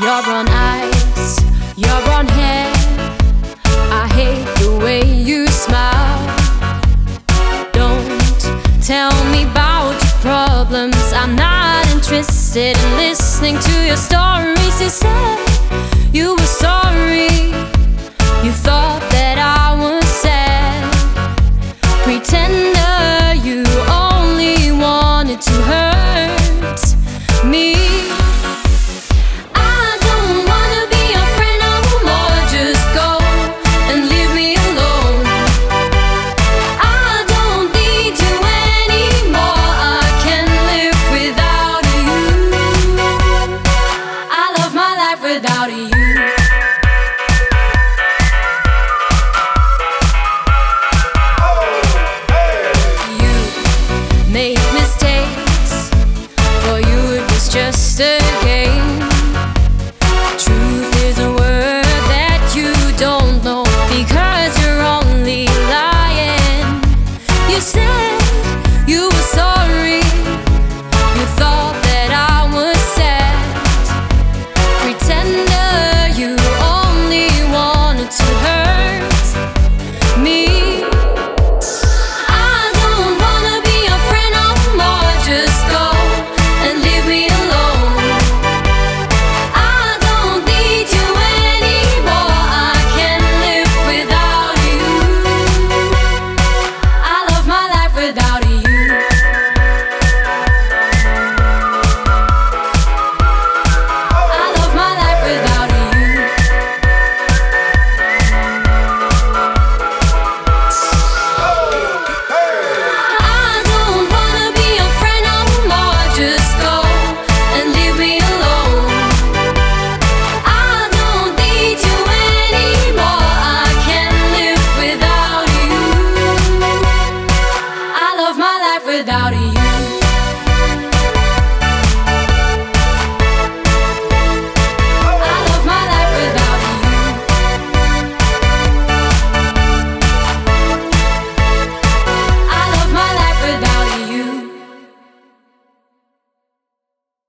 Your brown eyes, your brown hair, I hate the way you smile. Don't tell me about your problems, I'm not interested in listening to your stories. You said you were sorry, you thought that I was sad. Pretender, you only wanted to hurt me. I don't wanna be your friend no more, just go and leave me alone. I don't need you anymore, I can't live without you. I love my life without you.